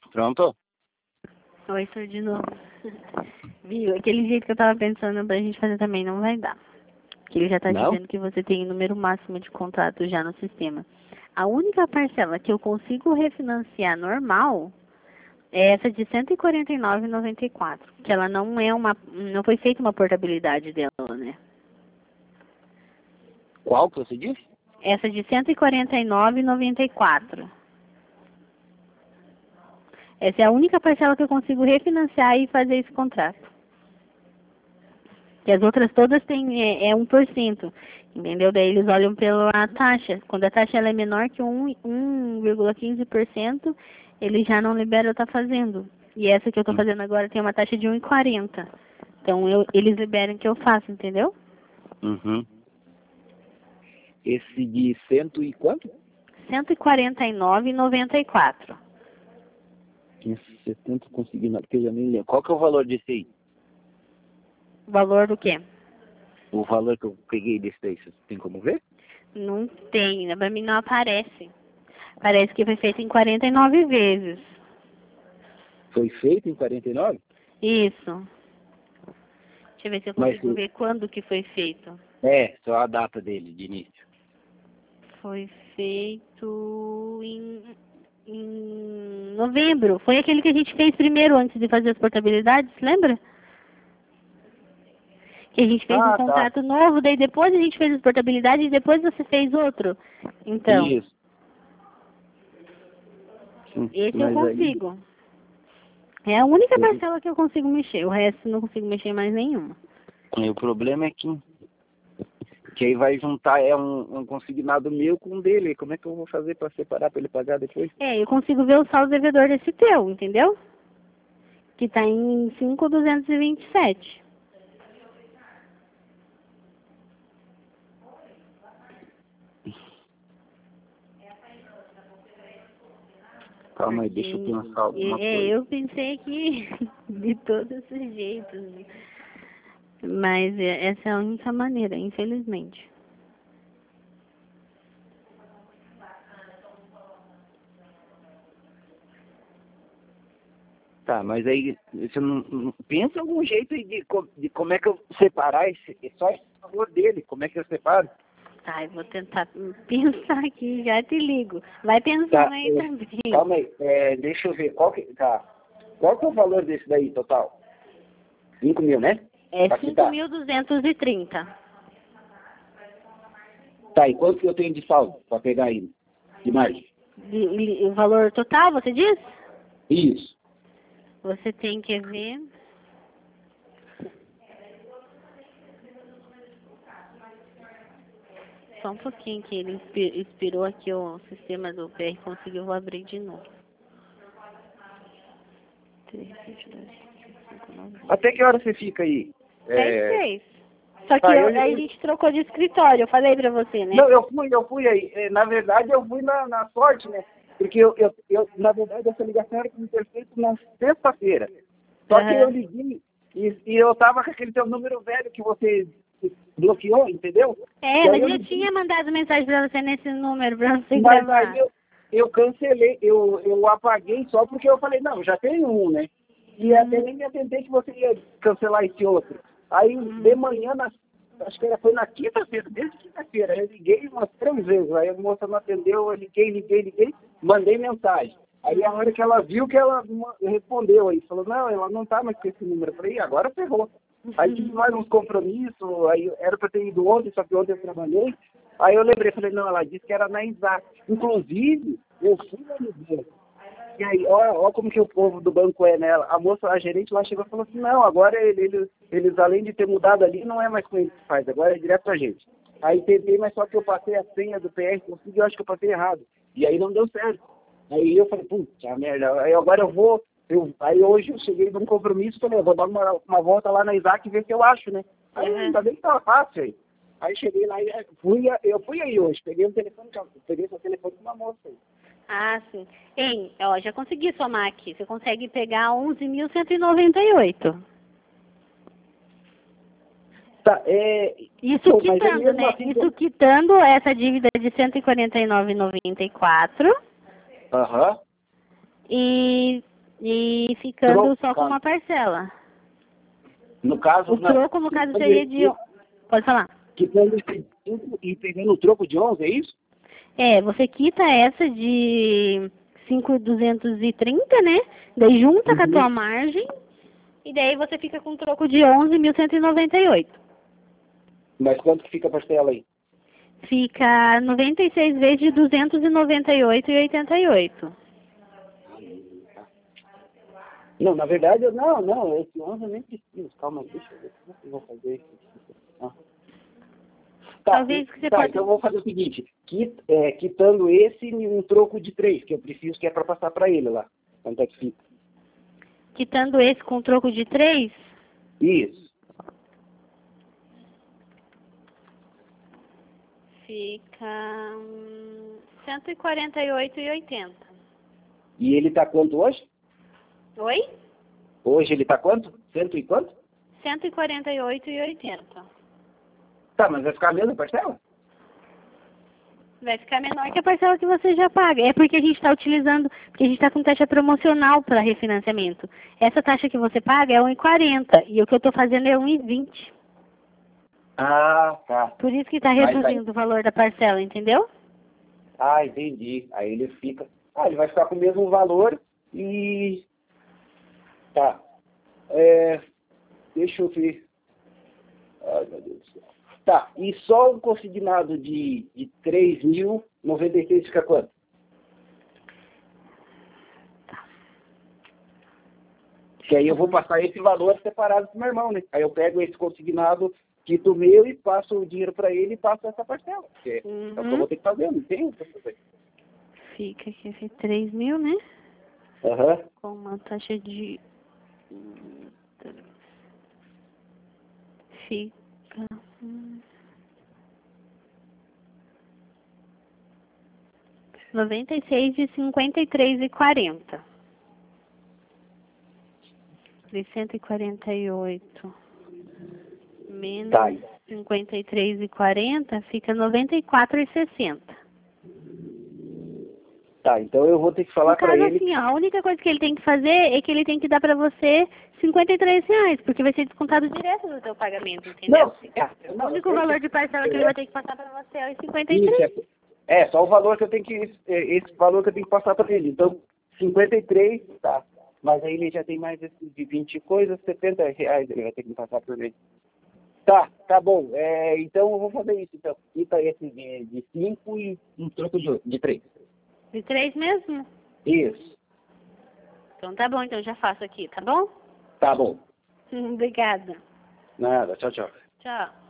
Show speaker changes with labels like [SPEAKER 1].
[SPEAKER 1] Pronto?
[SPEAKER 2] Oi, sou de novo. Viu? Aquele jeito que eu tava pensando pra gente fazer também não vai dar. Porque ele já tá
[SPEAKER 1] Não?
[SPEAKER 2] dizendo que você tem o número máximo de contrato já no sistema. A única parcela que eu consigo refinanciar normal é essa de R$ 149,94. Que ela não é uma. Não foi feita uma portabilidade dela, né?
[SPEAKER 1] Qual que você disse?
[SPEAKER 2] Essa de R$ 149,94. Essa é a única parcela que eu consigo refinanciar e fazer esse contrato. Que as outras todas têm 1%, entendeu? Daí eles olham pela taxa. Quando a taxa ela é menor que 1,15%, ele já não libera eu estar fazendo. E essa que eu estou fazendo agora tem uma taxa de 1,40. Então eles liberam que eu faço, entendeu?
[SPEAKER 1] Uhum. Esse de cento e quanto?
[SPEAKER 2] R$ 149,94.
[SPEAKER 1] 570 consegui, não, porque eu já nem lembro. Qual que é o valor desse aí?
[SPEAKER 2] O valor do quê?
[SPEAKER 1] O valor que eu peguei desse daí, você tem como ver?
[SPEAKER 2] Não tem, né? Pra mim não aparece. Parece que foi feito em 49 vezes.
[SPEAKER 1] Foi feito em 49?
[SPEAKER 2] Isso. Deixa eu ver se eu
[SPEAKER 1] Mas
[SPEAKER 2] consigo ver quando que foi feito.
[SPEAKER 1] só a data dele, de início.
[SPEAKER 2] Foi feito em novembro. Foi aquele que a gente fez primeiro antes de fazer as portabilidades, lembra? Que a gente fez um
[SPEAKER 1] Ah, tá.
[SPEAKER 2] contrato novo, daí depois a gente fez as portabilidades e depois você fez outro. Então,
[SPEAKER 1] Isso. Sim,
[SPEAKER 2] esse eu
[SPEAKER 1] mas aí,
[SPEAKER 2] consigo. É a única parcela que eu consigo mexer. O resto não consigo mexer mais nenhuma.
[SPEAKER 1] o problema é que aí vai juntar um consignado meu com um dele. Como é que eu vou fazer para separar, para ele pagar depois?
[SPEAKER 2] Eu consigo ver o saldo devedor desse teu, entendeu? Que tá em 5.227.
[SPEAKER 1] Calma aí, deixa eu pensar alguma coisa.
[SPEAKER 2] Eu pensei que de todos os jeitos. Mas essa é a única maneira, infelizmente.
[SPEAKER 1] Tá, mas aí você não pensa em algum jeito aí de como é que eu separar só esse valor dele, como é que eu separo?
[SPEAKER 2] Tá, eu vou tentar pensar aqui, já te ligo. Vai pensando
[SPEAKER 1] Tá,
[SPEAKER 2] aí também.
[SPEAKER 1] calma aí, deixa eu ver, qual que é o valor desse daí total? 5 mil, né?
[SPEAKER 2] É
[SPEAKER 1] Pra quitar.
[SPEAKER 2] 5.230.
[SPEAKER 1] Tá, e quanto que eu tenho de saldo para pegar aí? De margem?
[SPEAKER 2] O valor total, você diz?
[SPEAKER 1] Isso.
[SPEAKER 2] Você tem que ver. Só um pouquinho que ele expirou aqui o sistema do PR, conseguiu, vou abrir de novo. 3, 22, 5, 9.
[SPEAKER 1] Até que hora você fica aí?
[SPEAKER 2] 6. Só que
[SPEAKER 1] Tá,
[SPEAKER 2] a gente trocou de escritório, eu falei pra você, né?
[SPEAKER 1] Não, eu fui aí. Na verdade, eu fui na sorte, né? Porque na verdade, essa ligação era para me ter feito na sexta-feira. Só que eu liguei e eu tava com aquele teu número velho que você bloqueou, entendeu?
[SPEAKER 2] Mas eu tinha mandado mensagem pra você nesse número pra você
[SPEAKER 1] Mas
[SPEAKER 2] gravar.
[SPEAKER 1] aí eu cancelei, eu apaguei só porque eu falei, não, já tenho um, né? E até nem me atentei que você ia cancelar esse outro. Aí de manhã, acho que foi na quinta-feira, desde quinta-feira, eu liguei umas 3 vezes, aí a moça não atendeu, eu liguei, mandei mensagem. Aí a hora que ela viu que ela respondeu aí, falou, não, ela não tá mais com esse número. Eu falei, agora ferrou. Aí tive mais uns compromissos, aí era para ter ido ontem, só que ontem eu trabalhei. Aí eu lembrei, falei, não, ela disse que era na Isaac. Inclusive, eu fui na Isaac. E aí, ó como que o povo do banco é, né? A moça, a gerente lá chegou e falou assim, não, agora eles além de ter mudado ali, não é mais com eles que faz, agora é direto com a gente. Aí tentei, mas só que eu passei a senha do PR, consegui, eu acho que eu passei errado. E aí não deu certo. Aí eu falei, puta merda, aí agora aí hoje eu cheguei num compromisso, falei, eu vou dar uma volta lá na Isaac e ver se eu acho, né? Aí ainda bem que tava fácil aí. Aí cheguei lá e eu fui aí hoje, peguei seu telefone com uma moça aí.
[SPEAKER 2] Ah, sim. Já consegui somar aqui. Você consegue pegar 11.198.
[SPEAKER 1] Tá,
[SPEAKER 2] Isso quitando, né?
[SPEAKER 1] assim,
[SPEAKER 2] Isso quitando essa dívida de R$ 149,94.
[SPEAKER 1] Aham.
[SPEAKER 2] E e ficando
[SPEAKER 1] Troco,
[SPEAKER 2] só com
[SPEAKER 1] tá.
[SPEAKER 2] uma parcela.
[SPEAKER 1] No caso,
[SPEAKER 2] O troco, no caso, seria de... Pode falar.
[SPEAKER 1] Quitando esse 5 e pegando o troco de 11, é isso?
[SPEAKER 2] É, você quita essa de 5.230, né? Daí junta com a tua margem e daí você fica com um troco de 11.198.
[SPEAKER 1] Mas quanto que fica a parcela aí?
[SPEAKER 2] Fica 96 vezes de 298,88.
[SPEAKER 1] Não, na verdade, não, esse 11 eu nem preciso. Calma, deixa eu ver como eu vou fazer isso. Ah. Tá,
[SPEAKER 2] Talvez que você pode...
[SPEAKER 1] então eu vou fazer o seguinte, quitando esse um troco de 3, que eu preciso, que é para passar para ele lá. Quanto é que fica?
[SPEAKER 2] Quitando esse com troco de 3,
[SPEAKER 1] Isso.
[SPEAKER 2] fica 148,80.
[SPEAKER 1] E ele tá quanto hoje?
[SPEAKER 2] Oi?
[SPEAKER 1] Hoje ele tá quanto? Cento e quanto?
[SPEAKER 2] 148,80.
[SPEAKER 1] Tá, mas vai ficar a mesma parcela?
[SPEAKER 2] Vai ficar menor que a parcela que você já paga. É porque a gente está utilizando, porque a gente está com taxa promocional para refinanciamento. Essa taxa que você paga é 1,40 e o que eu estou fazendo é 1,20.
[SPEAKER 1] Ah, tá.
[SPEAKER 2] Por isso que está reduzindo o valor da parcela, entendeu?
[SPEAKER 1] Ah, entendi. Aí ele fica... Ah, ele vai ficar com o mesmo valor e... Tá. Deixa eu ver. Ai, meu Deus do céu. Tá, e só o consignado de 3.096 fica quanto? Que aí eu vou passar esse valor separado pro meu irmão, né? Aí eu pego esse consignado quito meu e passo o dinheiro para ele e passo essa parcela. Que é o que eu vou ter que fazer, não tem o que fazer.
[SPEAKER 2] Fica aqui 3.000, né?
[SPEAKER 1] Aham.
[SPEAKER 2] Com uma taxa de... Fica... 96 de 53,40. De 148 menos
[SPEAKER 1] Tá.
[SPEAKER 2] 53,40 fica 94,60.
[SPEAKER 1] Tá, então eu vou ter que falar
[SPEAKER 2] No
[SPEAKER 1] para
[SPEAKER 2] caso,
[SPEAKER 1] ele...
[SPEAKER 2] assim, ó, a única coisa que ele tem que fazer é que ele tem que dar pra você R$53, porque vai ser descontado direto do teu pagamento, entendeu?
[SPEAKER 1] Não,
[SPEAKER 2] O único valor de parcela que ele vai ter que passar pra você é os 53.
[SPEAKER 1] Isso, só o valor que eu tenho que... Esse valor que eu tenho que passar para ele. Então, 53, tá. Mas aí ele já tem mais esse de 20 coisas, R$70 ele vai ter que me passar por mês. Tá bom. Então eu vou fazer isso. Então, quita esse de 5 e um troco de 3.
[SPEAKER 2] De 3 mesmo?
[SPEAKER 1] Isso.
[SPEAKER 2] Então tá bom, então já faço aqui, tá bom?
[SPEAKER 1] Tá bom.
[SPEAKER 2] Obrigada.
[SPEAKER 1] Nada. Tchau, tchau.
[SPEAKER 2] Tchau.